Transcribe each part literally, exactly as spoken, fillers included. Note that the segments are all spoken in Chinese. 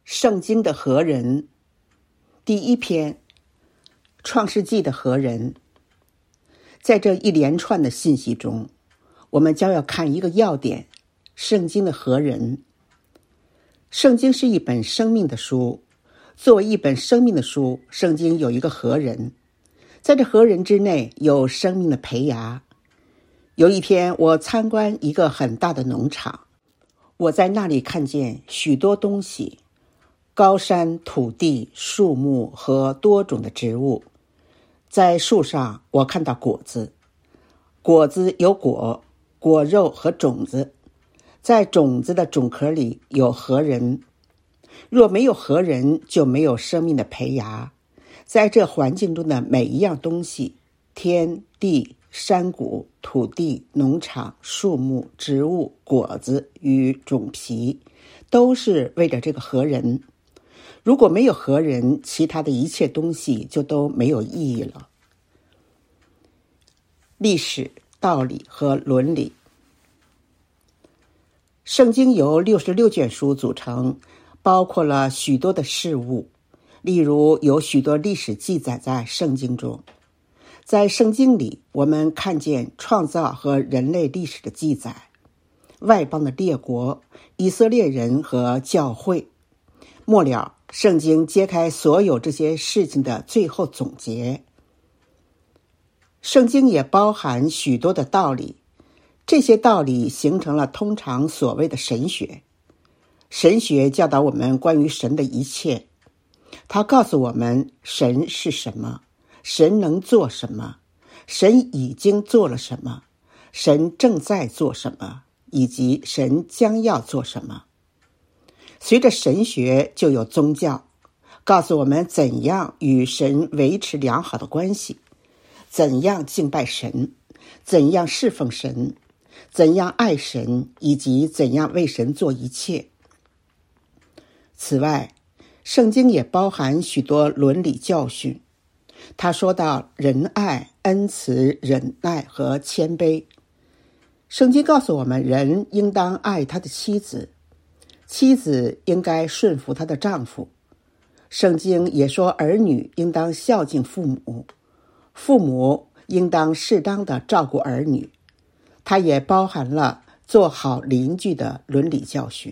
圣经的何人，第一篇，创世纪的何人。在这一连串的信息中，我们将要看一个要点，圣经的何人。圣经是一本生命的书，作为一本生命的书，圣经有一个何人，在这何人之内有生命的胚芽。有一天，我参观一个很大的农场，我在那里看见许多东西，高山、土地、树木和多种的植物。在树上，我看到果子，果子有果、果肉和种子。在种子的种壳里有核仁。若没有核仁，就没有生命的胚芽。在这环境中的每一样东西，天地、山谷、土地、农场、树木、植物、果子与种皮，都是为了这个核仁。如果没有核仁，其他的一切东西就都没有意义了。历史、道理和伦理。圣经由六十六卷书组成，包括了许多的事物，例如有许多历史记载在圣经中。在圣经里，我们看见创造和人类历史的记载，外邦的列国、以色列人和教会。末了，圣经揭开所有这些事情的最后总结。圣经也包含许多的道理，这些道理形成了通常所谓的神学。神学教导我们关于神的一切，它告诉我们神是什么，神能做什么，神已经做了什么，神正在做什么，以及神将要做什么。随着神学就有宗教，告诉我们怎样与神维持良好的关系，怎样敬拜神，怎样侍奉神，怎样爱神，以及怎样为神做一切。此外，圣经也包含许多伦理教训。他说到仁爱、恩慈、忍耐和谦卑。圣经告诉我们，人应当爱他的妻子，妻子应该顺服她的丈夫。圣经也说儿女应当孝敬父母，父母应当适当的照顾儿女。它也包含了做好邻居的伦理教训。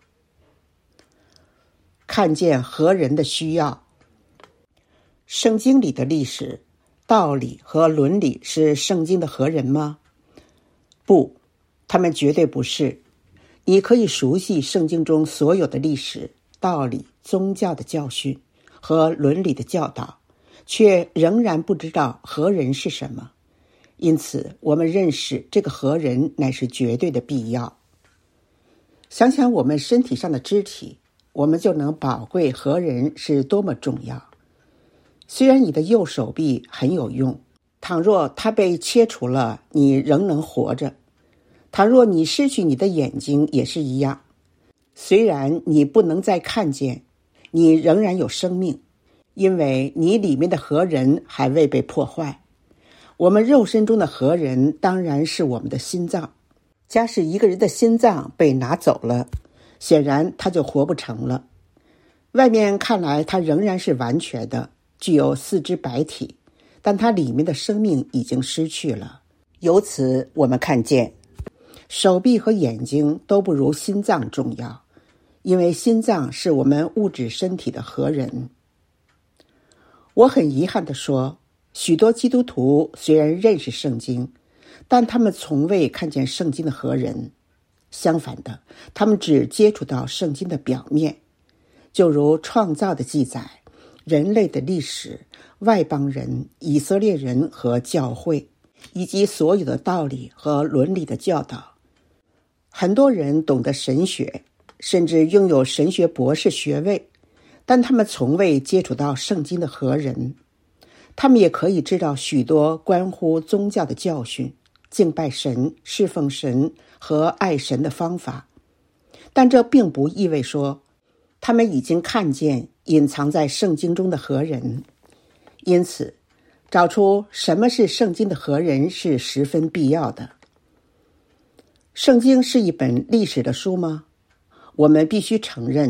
看见何人的需要。圣经里的历史、道理和伦理是圣经的何人吗？不，他们绝对不是。你可以熟悉圣经中所有的历史、道理、宗教的教训和伦理的教导，却仍然不知道何人是什么。因此，我们认识这个何人乃是绝对的必要。想想我们身体上的肢体，我们就能宝贵何人是多么重要。虽然你的右手臂很有用，倘若它被切除了，你仍能活着。倘若你失去你的眼睛也是一样，虽然你不能再看见，你仍然有生命，因为你里面的何人还未被破坏。我们肉身中的何人当然是我们的心脏。假使一个人的心脏被拿走了，显然他就活不成了。外面看来他仍然是完全的，具有四肢百体，但他里面的生命已经失去了。由此我们看见，手臂和眼睛都不如心脏重要，因为心脏是我们物质身体的何人。我很遗憾地说，许多基督徒虽然认识圣经，但他们从未看见圣经的何人。相反的，他们只接触到圣经的表面，就如创造的记载、人类的历史、外邦人、以色列人和教会，以及所有的道理和伦理的教导。很多人懂得神学，甚至拥有神学博士学位，但他们从未接触到圣经的何人。他们也可以知道许多关乎宗教的教训、敬拜神、侍奉神和爱神的方法，但这并不意味说他们已经看见隐藏在圣经中的何人。因此，找出什么是圣经的何人是十分必要的。圣经是一本历史的书吗？我们必须承认，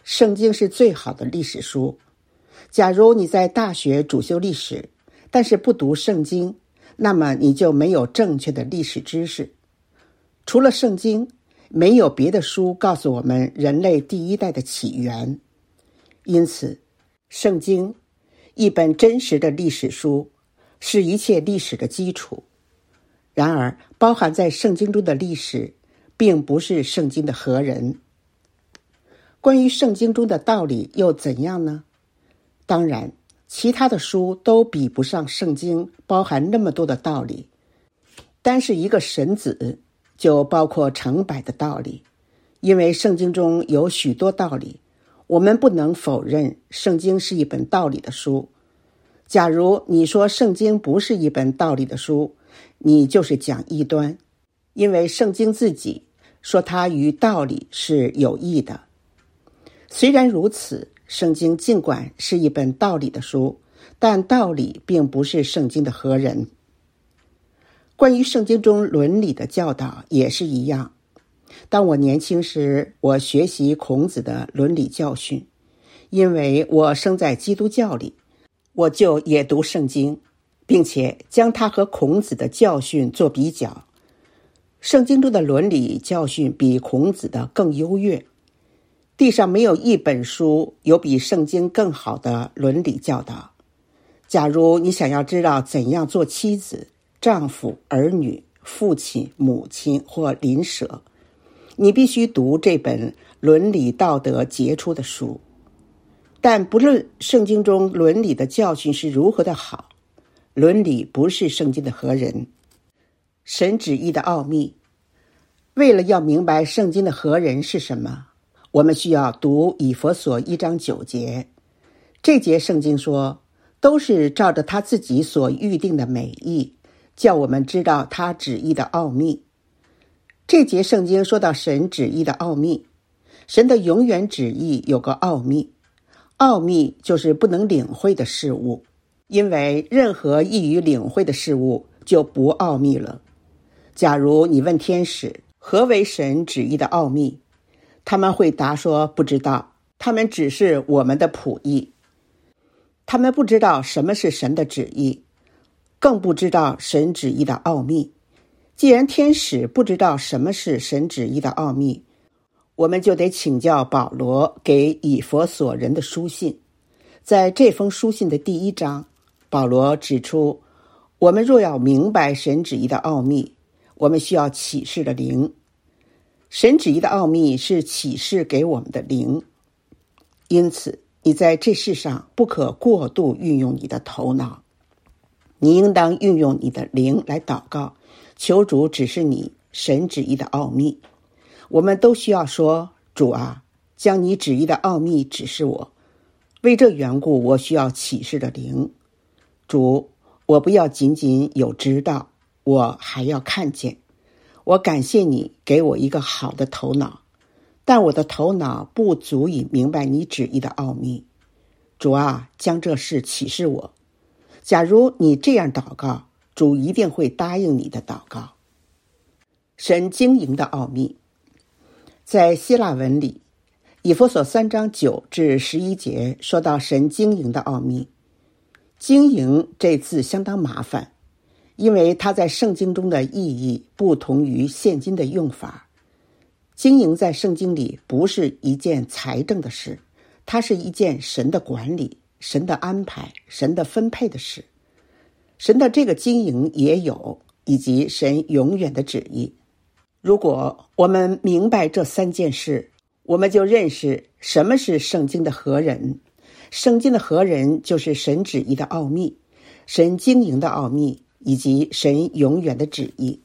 圣经是最好的历史书。假如你在大学主修历史，但是不读圣经，那么你就没有正确的历史知识。除了圣经，没有别的书告诉我们人类第一代的起源。因此，圣经，一本真实的历史书，是一切历史的基础。然而，包含在圣经中的历史，并不是圣经的核人。关于圣经中的道理又怎样呢？当然，其他的书都比不上圣经包含那么多的道理。单是一个神子，就包括成百的道理。因为圣经中有许多道理，我们不能否认圣经是一本道理的书。假如你说圣经不是一本道理的书，你就是讲异端，因为圣经自己说它与道理是有益的。虽然如此，圣经尽管是一本道理的书，但道理并不是圣经的核人。关于圣经中伦理的教导也是一样。当我年轻时，我学习孔子的伦理教训，因为我生在基督教里，我就也读圣经，并且将它和孔子的教训做比较。圣经中的伦理教训比孔子的更优越。地上没有一本书有比圣经更好的伦理教导。假如你想要知道怎样做妻子、丈夫、儿女、父亲、母亲或邻舍，你必须读这本伦理道德杰出的书。但不论圣经中伦理的教训是如何的好，伦理不是圣经的核人。神旨意的奥秘，为了要明白圣经的核人是什么，我们需要读以弗所一章九节。这节圣经说，都是照着他自己所预定的美意，叫我们知道他旨意的奥秘。这节圣经说到神旨意的奥秘，神的永远旨意有个奥秘。奥秘就是不能领会的事物，因为任何易于领会的事物就不奥秘了。假如你问天使何为神旨意的奥秘，他们会答说不知道，他们只是我们的仆役。他们不知道什么是神的旨意，更不知道神旨意的奥秘。既然天使不知道什么是神旨意的奥秘，我们就得请教保罗给以弗所人的书信。在这封书信的第一章，保罗指出，我们若要明白神旨意的奥秘，我们需要启示的灵。神旨意的奥秘是启示给我们的灵。因此，你在这世上不可过度运用你的头脑，你应当运用你的灵来祷告，求主指示你神旨意的奥秘。我们都需要说，主啊，将你旨意的奥秘指示我。为这缘故，我需要启示的灵。主，我不要仅仅有知道，我还要看见。我感谢你给我一个好的头脑，但我的头脑不足以明白你旨意的奥秘。主啊，将这事启示我。假如你这样祷告，主一定会答应你的祷告。神经营的奥秘，在希腊文里，以弗所三章九至十一节说到神经营的奥秘。经营这字相当麻烦，因为它在圣经中的意义不同于现今的用法。经营在圣经里不是一件财政的事，它是一件神的管理、神的安排、神的分配的事。神的这个经营也有，以及神永远的旨意。如果我们明白这三件事，我们就认识什么是圣经的核人。圣经的核人就是神旨意的奥秘，神经营的奥秘，以及神永远的旨意。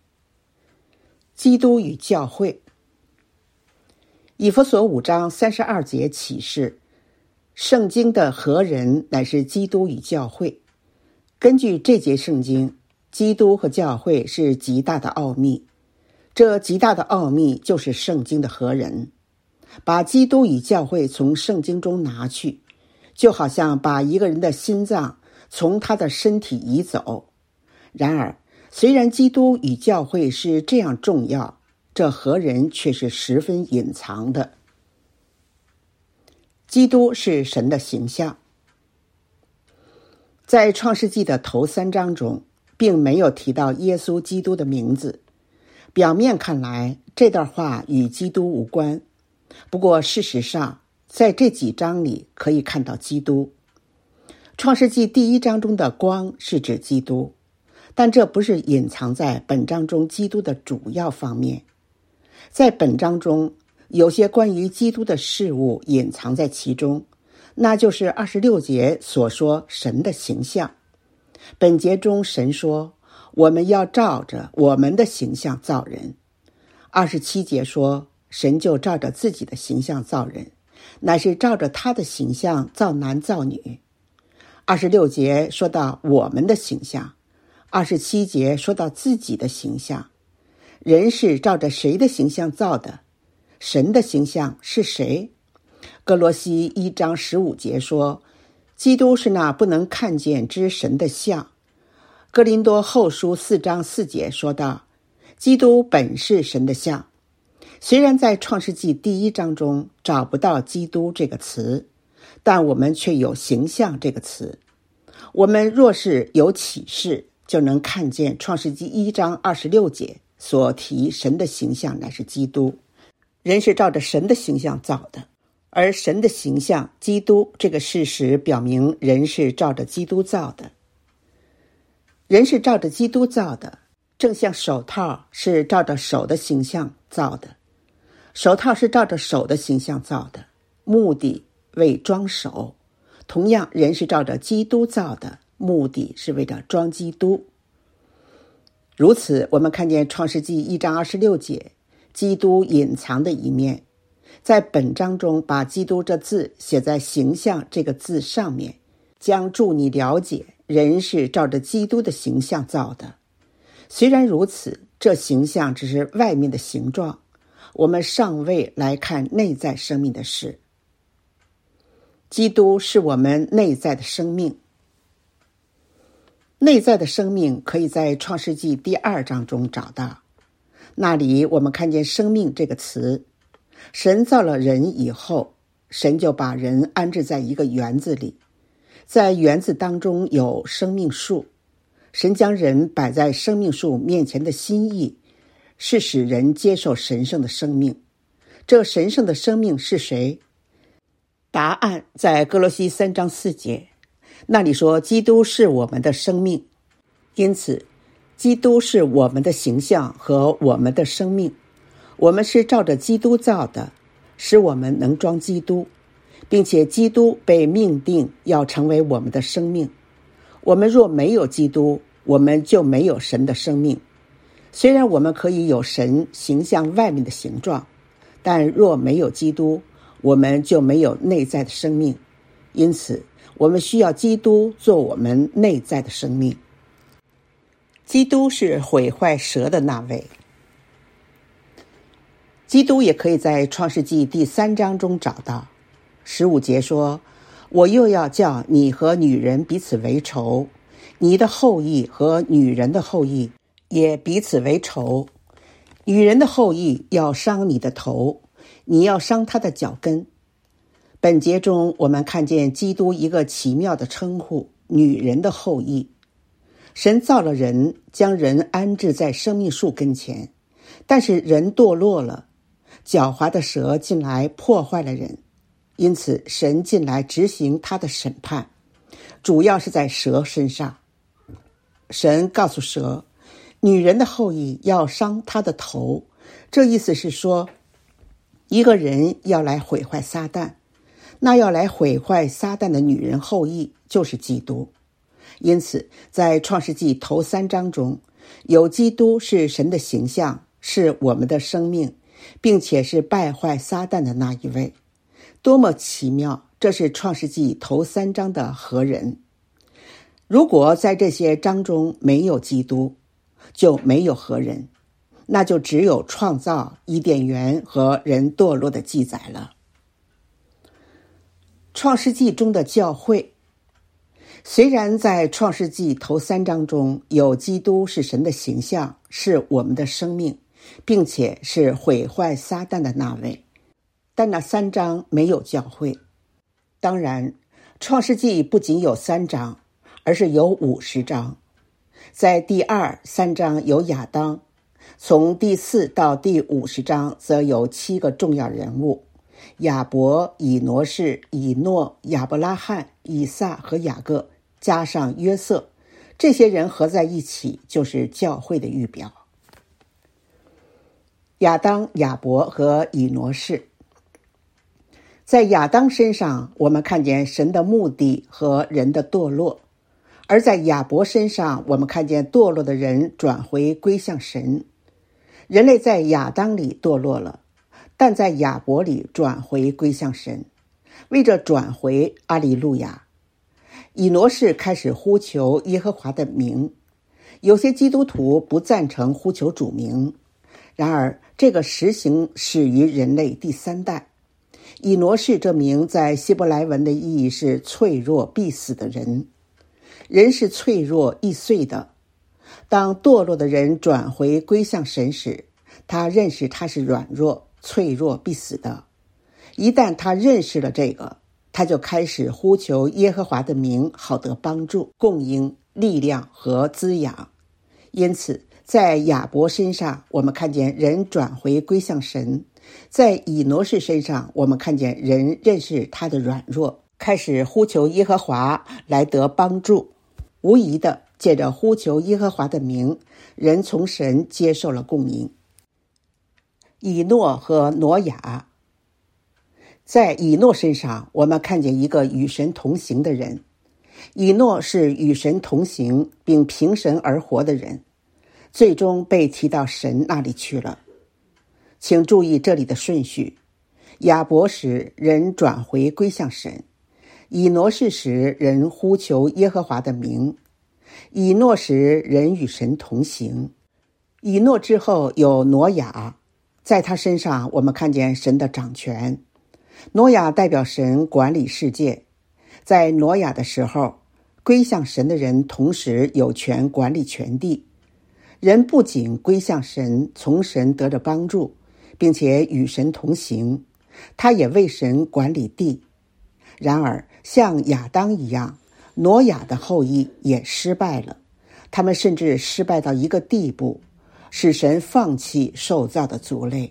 基督与教会，以弗所五章三十二节启示，圣经的核人乃是基督与教会。根据这节圣经，基督和教会是极大的奥秘。这极大的奥秘就是圣经的核人。把基督与教会从圣经中拿去，就好像把一个人的心脏从他的身体移走。然而，虽然基督与教会是这样重要，这核人却是十分隐藏的。 基督是神的形象。在创世纪的头三章中，并没有提到耶稣基督的名字。表面看来，这段话与基督无关。不过事实上，在这几章里可以看到基督。创世纪第一章中的光是指基督，但这不是隐藏在本章中基督的主要方面。在本章中，有些关于基督的事物隐藏在其中，那就是二十六节所说神的形象。本节中神说，我们要照着我们的形象造人。二十七节说，神就照着自己的形象造人，乃是照着他的形象造男造女。二十六节说到我们的形象，二十七节说到自己的形象。人是照着谁的形象造的？神的形象是谁？哥罗西一章十五节说，基督是那不能看见之神的像。哥林多后书四章四节说道，基督本是神的像。虽然在创世纪第一章中找不到基督这个词，但我们却有形象这个词。我们若是有启示，就能看见创世纪一章二十六节所提神的形象乃是基督。人是照着神的形象造的，而神的形象基督这个事实表明人是照着基督造的。人是照着基督造的，正像手套是照着手的形象造的。手套是照着手的形象造的，目的为装手。同样，人是照着基督造的，目的是为了装基督。如此，我们看见创世纪一章二十六节基督隐藏的一面。在本章中把基督这字写在形象这个字上面，将助你了解人是照着基督的形象造的。虽然如此，这形象只是外面的形状，我们尚未来看内在生命的事。基督是我们内在的生命。内在的生命可以在创世纪第二章中找到，那里我们看见生命这个词。神造了人以后，神就把人安置在一个园子里，在园子当中有生命树。神将人摆在生命树面前的心意，是使人接受神圣的生命。这神圣的生命是谁？答案在哥罗西三章四节，那里说基督是我们的生命。因此，基督是我们的形象和我们的生命。我们是照着基督造的，使我们能装基督，并且基督被命定要成为我们的生命。我们若没有基督，我们就没有神的生命。虽然我们可以有神形象外面的形状，但若没有基督，我们就没有内在的生命。因此，我们需要基督做我们内在的生命。基督是毁坏蛇的那位。基督也可以在创世纪第三章中找到。十五节说，我又要叫你和女人彼此为仇，你的后裔和女人的后裔也彼此为仇。女人的后裔要伤你的头，你要伤她的脚跟。本节中我们看见基督一个奇妙的称呼，女人的后裔。神造了人，将人安置在生命树跟前，但是人堕落了，狡猾的蛇进来破坏了人，因此神进来执行他的审判，主要是在蛇身上。神告诉蛇，女人的后裔要伤她的头，这意思是说，一个人要来毁坏撒旦，那要来毁坏撒旦的女人后裔就是基督。因此在创世纪头三章中，有基督是神的形象，是我们的生命，并且是败坏撒旦的那一位。多么奇妙，这是创世纪头三章的何人。如果在这些章中没有基督，就没有何人，那就只有创造、伊甸园和人堕落的记载了。创世纪中的教会，虽然在创世纪头三章中有基督是神的形象，是我们的生命，并且是毁坏撒旦的那位，但那三章没有教会。 当然，创世纪不仅有三章，而是有五十章。在第二、三章有亚当，从第四到第五十章则有七个重要人物：亚伯、以挪士、以诺、亚伯拉罕、以撒和雅各，加上约瑟，这些人合在一起就是教会的预表。亚当、亚伯和以挪士。在亚当身上，我们看见神的目的和人的堕落；而在亚伯身上，我们看见堕落的人转回归向神。人类在亚当里堕落了，但在亚伯里转回归向神。为这转回，阿利路亚！以挪士开始呼求耶和华的名。有些基督徒不赞成呼求主名，然而这个实行始于人类第三代。以挪士这名在希伯来文的意义是脆弱必死的人。人是脆弱易碎的。当堕落的人转回归向神时，他认识他是软弱、脆弱必死的。一旦他认识了这个，他就开始呼求耶和华的名，好得帮助、供应、力量和滋养。因此在亚伯身上，我们看见人转回归向神；在以挪士身上，我们看见人认识他的软弱，开始呼求耶和华来得帮助。无疑的，借着呼求耶和华的名，人从神接受了供应。以诺和挪亚。在以诺身上，我们看见一个与神同行的人。以诺是与神同行并凭神而活的人，最终被提到神那里去了。请注意这里的顺序：亚伯时人转回归向神，以挪士时人呼求耶和华的名，以诺时人与神同行。以诺之后有挪亚，在他身上我们看见神的掌权。挪亚代表神管理世界，在挪亚的时候，归向神的人同时有权管理全地。人不仅归向神，从神得着帮助，并且与神同行，他也为神管理地。然而像亚当一样，挪亚的后裔也失败了，他们甚至失败到一个地步，使神放弃受造的族类。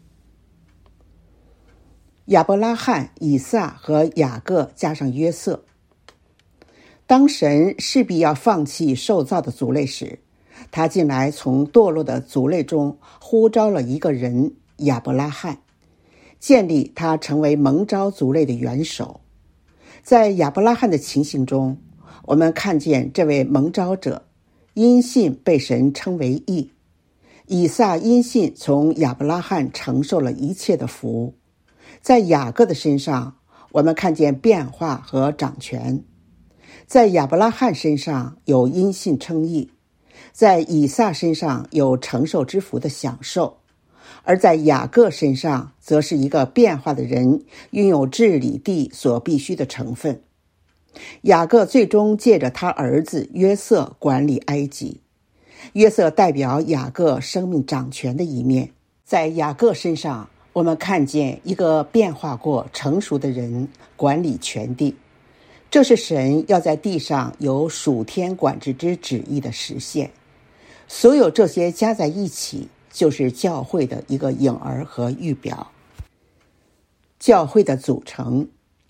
亚伯拉罕、以撒和雅各加上约瑟。当神势必要放弃受造的族类时，他进来从堕落的族类中呼召了一个人，亚伯拉罕，建立他成为蒙召族类的元首。在亚伯拉罕的情形中，我们看见这位蒙召者因信被神称为义。以撒因信从亚伯拉罕承受了一切的福。在雅各的身上，我们看见变化和掌权。在亚伯拉罕身上有因信称义，在以撒身上有承受之福的享受，而在雅各身上则是一个变化的人，拥有治理地所必须的成分。雅各最终借着他儿子约瑟管理埃及。约瑟代表雅各生命掌权的一面。在雅各身上，我们看见一个变化过成熟的人管理全地，这是神要在地上有属天管制之旨意的实现。所有这些加在一起，就是教会的一个影儿和预表。教会的组成。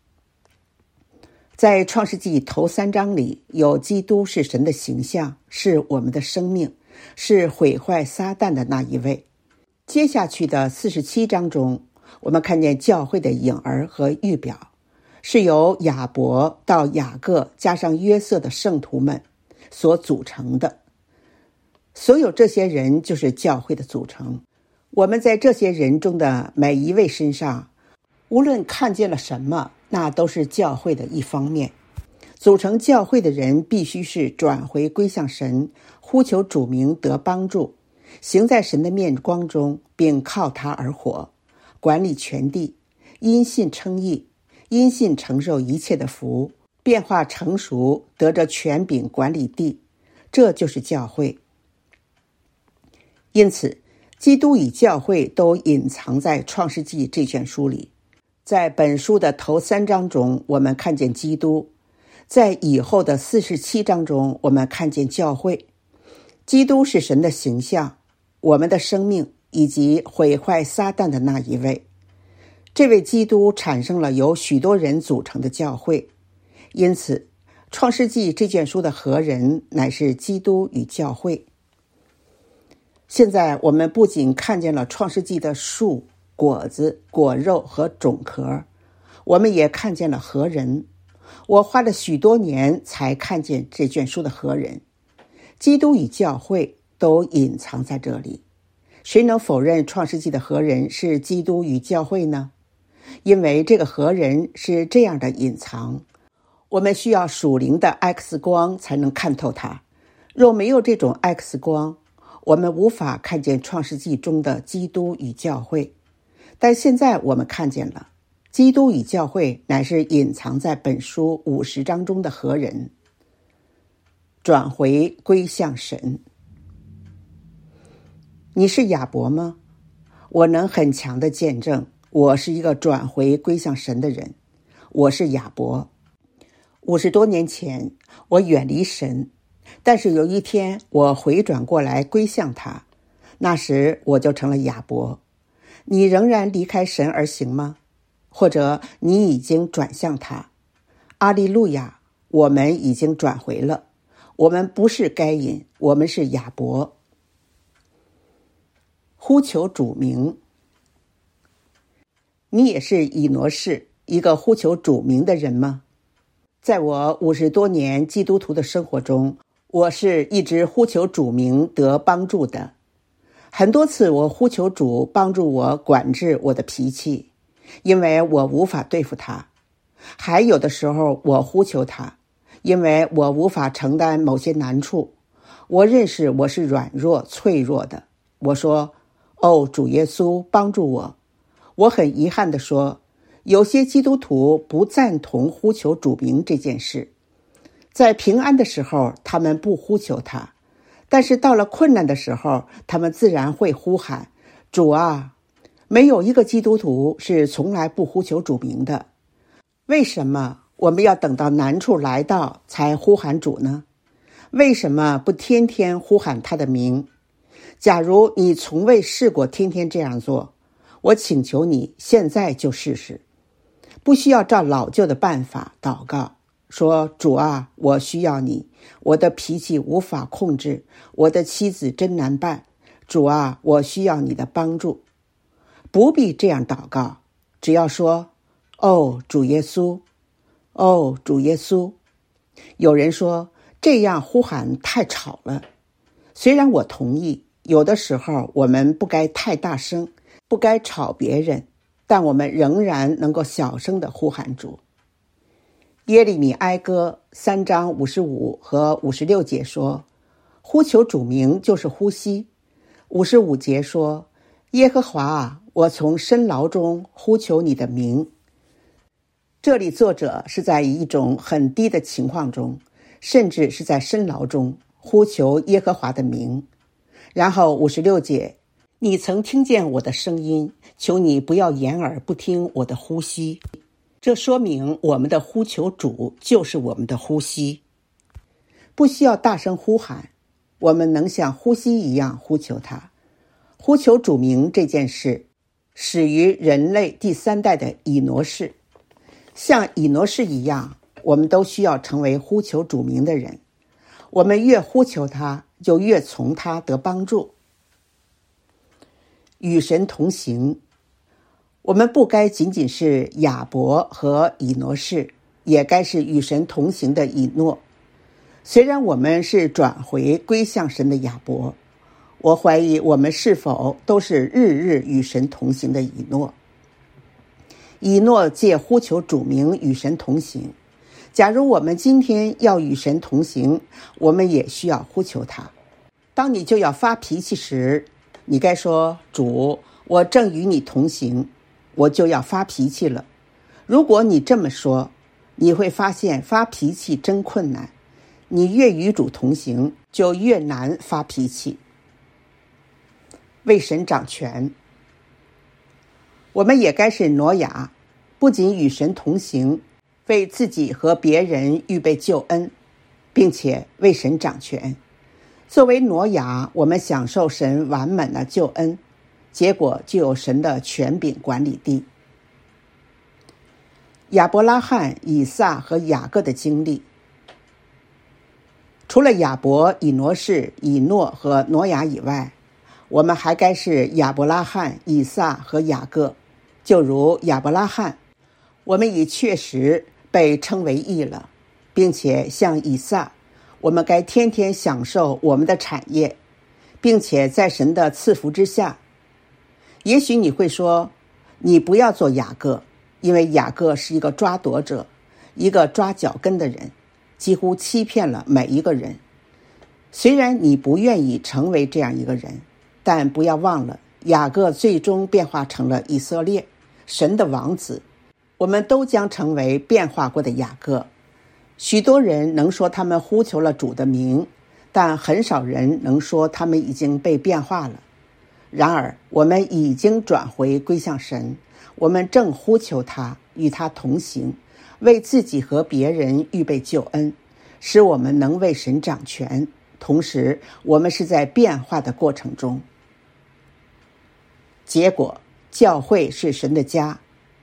在创世纪头三章里，有基督是神的形象，是我们的生命，是毁坏撒旦的那一位。接下去的四十七章中，我们看见教会的影儿和预表，是由亚伯到雅各加上约瑟的圣徒们所组成的。所有这些人就是教会的组成。我们在这些人中的每一位身上，无论看见了什么，那都是教会的一方面。组成教会的人必须是转回归向神，呼求主名得帮助，行在神的面光中，并靠他而活，管理全地，因信称义，因信承受一切的福，变化成熟，得着权柄管理地，这就是教会。因此基督与教会都隐藏在创世纪这卷书里。 在本书的头三章中，我们看见基督；在以后的四十七章中，我们看见教会。基督是神的形象，我们的生命，以及毁坏撒旦的那一位。这位基督产生了由许多人组成的教会，因此创世纪这卷书的核人乃是基督与教会。现在我们不仅看见了创世纪的树、果子、果肉和种壳，我们也看见了核人。我花了许多年才看见这卷书的核人。基督与教会都隐藏在这里。谁能否认创世纪的核人是基督与教会呢？因为这个核人是这样的隐藏，我们需要属灵的 X 光才能看透它。若没有这种 X 光，我们无法看见创世纪中的基督与教会。但现在我们看见了，基督与教会乃是隐藏在本书五十章中的核人。转回归向神。你是亚伯吗？我能很强的见证，我是一个转回归向神的人。我是亚伯。五十多年前，我远离神，但是有一天我回转过来归向他，那时我就成了亚伯。你仍然离开神而行吗？或者你已经转向他？阿利路亚，我们已经转回了。我们不是该隐，我们是亚伯。呼求主名。你也是以挪士，一个呼求主名的人吗？在我五十多年基督徒的生活中，我是一直呼求主名得帮助的。很多次我呼求主帮助我管制我的脾气，因为我无法对付他。还有的时候我呼求他，因为我无法承担某些难处。我认识我是软弱脆弱的。我说，哦，主耶稣，帮助我。我很遗憾地说，有些基督徒不赞同呼求主名这件事。在平安的时候，他们不呼求他，但是到了困难的时候，他们自然会呼喊，主啊！没有一个基督徒是从来不呼求主名的。为什么我们要等到难处来到才呼喊主呢？为什么不天天呼喊他的名？假如你从未试过天天这样做，我请求你现在就试试。不需要照老旧的办法祷告，说，主啊，我需要你，我的脾气无法控制，我的妻子真难办，主啊，我需要你的帮助。不必这样祷告，只要说，哦，主耶稣，哦，主耶稣。有人说，这样呼喊太吵了。虽然我同意，有的时候我们不该太大声，不该吵别人，但我们仍然能够小声地呼喊主。耶利米哀歌三章五十五和五十六节说，呼求主名就是呼吸。五十五节说，耶和华啊，我从深牢中呼求你的名。这里作者是在一种很低的情况中，甚至是在深牢中呼求耶和华的名。然后五十六节，你曾听见我的声音，求你不要掩耳不听我的呼吸。这说明我们的呼求主就是我们的呼吸。不需要大声呼喊，我们能像呼吸一样呼求他。呼求主名这件事始于人类第三代的以挪士。像以挪士一样，我们都需要成为呼求主名的人。我们越呼求他，就越从他得帮助。与神同行。我们不该仅仅是亚伯和以挪士，也该是与神同行的以诺。虽然我们是转回归向神的亚伯，我怀疑我们是否都是日日与神同行的以诺。以诺借呼求主名与神同行。假如我们今天要与神同行，我们也需要呼求他。当你就要发脾气时，你该说，主，我正与你同行，我就要发脾气了。如果你这么说，你会发现发脾气真困难。你越与主同行，就越难发脾气。为神掌权。我们也该是挪亚， 不仅与神同行，为自己和别人预备救恩，并且为神掌权。作为挪亚，我们享受神完满的救恩，结果就有神的权柄管理地。亚伯拉罕、以撒和雅各的经历，除了亚伯、以挪士、以诺和挪亚以外，我们还该是亚伯拉罕、以撒和雅各。就如亚伯拉罕，我们已确实被称为义了，并且像以撒，我们该天天享受我们的产业，并且在神的赐福之下。也许你会说，你不要做雅各，因为雅各是一个抓夺者，一个抓脚跟的人，几乎欺骗了每一个人。虽然你不愿意成为这样一个人，但不要忘了，雅各最终变化成了以色列，神的王子。我们都将成为变化过的雅各。许多人能说他们呼求了主的名，但很少人能说他们已经被变化了。然而我们已经转回归向神，我们正呼求他，与他同行，为自己和别人预备救恩，使我们能为神掌权。同时我们是在变化的过程中。结果，教会是神的家。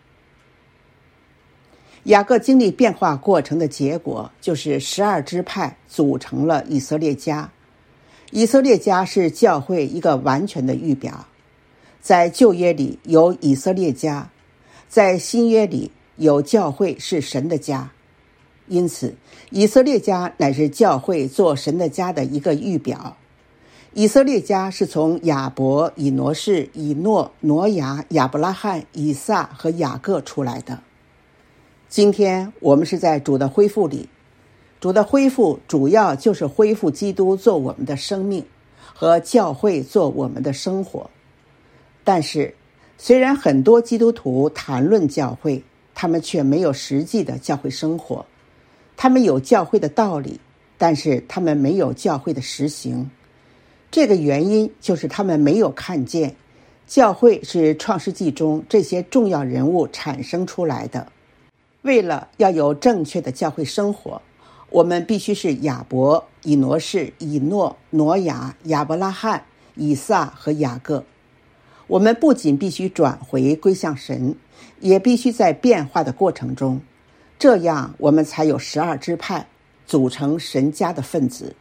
雅各经历变化过程的结果，就是十二支派组成了以色列家。以色列家是教会一个完全的预表。在旧约里有以色列家，在新约里有教会是神的家。因此，以色列家乃是教会做神的家的一个预表。以色列家是从亚伯、以挪士、以诺、挪亚、亚伯拉罕、以撒和雅各出来的。今天我们是在主的恢复里，主的恢复主要就是恢复基督做我们的生命，和教会做我们的生活。但是，虽然很多基督徒谈论教会，他们却没有实际的教会生活。他们有教会的道理，但是他们没有教会的实行。这个原因就是他们没有看见，教会是创世纪中这些重要人物产生出来的。为了要有正确的教会生活，我们必须是亚伯、以挪士、以诺、挪亚、亚伯拉罕、以撒和雅各。我们不仅必须转回归向神，也必须在变化的过程中，这样我们才有十二支派，组成神家的分子。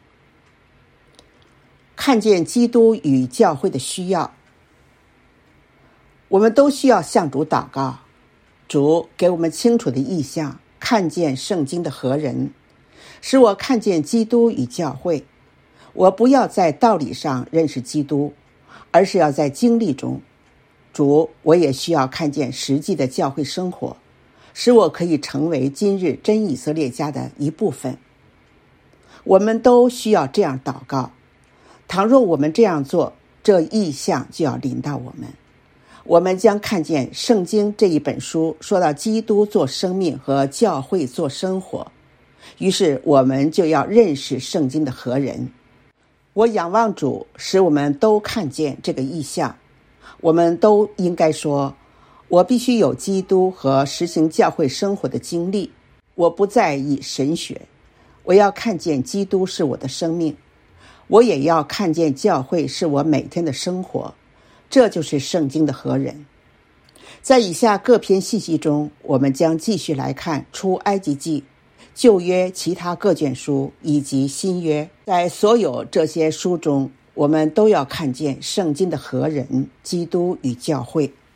看见基督与教会的需要，我们都需要向主祷告，主给我们清楚的意象，看见圣经的何人，使我看见基督与教会。我不要在道理上认识基督，而是要在经历中。主，我也需要看见实际的教会生活，使我可以成为今日真以色列家的一部分。我们都需要这样祷告。倘若我们这样做，这意象就要临到我们。我们将看见圣经这一本书说到基督做生命和教会做生活，于是我们就要认识圣经的何人。我仰望主，使我们都看见这个意象。我们都应该说，我必须有基督和实行教会生活的经历。我不在意神学，我要看见基督是我的生命。我也要看见教会是我每天的生活。这就是圣经的何人。在以下各篇信息中，我们将继续来看出埃及记、旧约其他各卷书以及新约。在所有这些书中，我们都要看见圣经的何人，基督与教会。